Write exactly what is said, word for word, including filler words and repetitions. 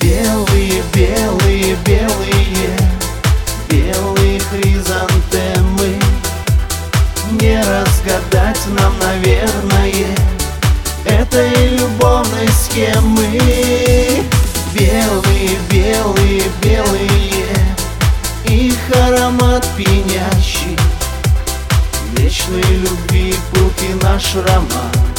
Белые, белые, белые, белые хризантемы. Не разгадать нам, наверное, этой любовной схемы. Белые, белые, белые, их аромат пьянящий, вечной любви пылкий наш роман.